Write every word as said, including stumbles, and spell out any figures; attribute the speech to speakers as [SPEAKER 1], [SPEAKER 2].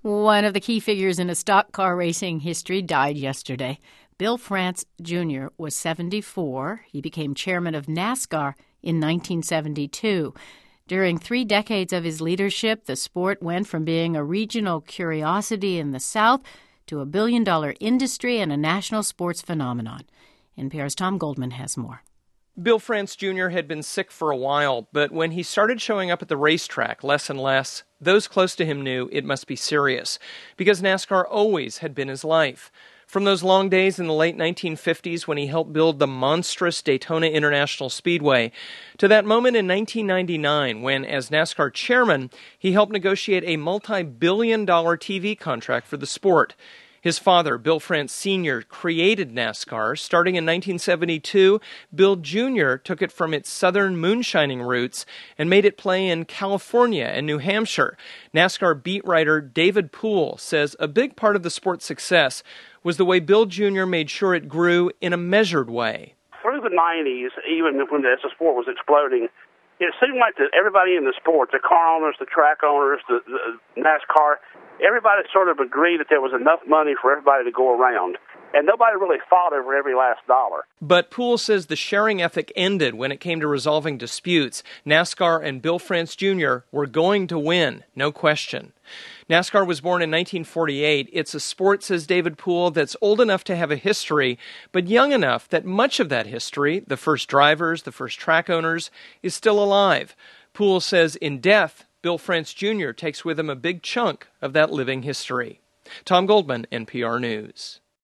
[SPEAKER 1] One of the key figures in a stock car racing history died yesterday. Bill France Junior was seventy-four. He became chairman of NASCAR in nineteen seventy-two. During three decades of his leadership, the sport went from being a regional curiosity in the South to a billion-dollar industry and a national sports phenomenon. N P R's Tom Goldman has more.
[SPEAKER 2] Bill France Junior had been sick for a while, but when he started showing up at the racetrack less and less, those close to him knew it must be serious, because NASCAR always had been his life. From those long days in the late nineteen fifties when he helped build the monstrous Daytona International Speedway, to that moment in nineteen ninety-nine when, as NASCAR chairman, he helped negotiate a multi-billion dollar T V contract for the sport. His father, Bill France Senior, created NASCAR. Starting in nineteen seventy-two, Bill Junior took it from its southern moonshining roots and made it play in California and New Hampshire. NASCAR beat writer David Poole says a big part of the sport's success was the way Bill Junior made sure it grew in a measured way.
[SPEAKER 3] Through the nineties, even when the, as the sport was exploding, it seemed like that everybody in the sport, the car owners, the track owners, the, the NASCAR, everybody sort of agreed that there was enough money for everybody to go around. And nobody really fought over every last dollar.
[SPEAKER 2] But Poole says the sharing ethic ended when it came to resolving disputes. NASCAR and Bill France Junior were going to win, no question. NASCAR was born in nineteen forty-eight. It's a sport, says David Poole, that's old enough to have a history, but young enough that much of that history, the first drivers, the first track owners, is still alive. Poole says in death, Bill France Junior takes with him a big chunk of that living history. Tom Goldman, N P R News.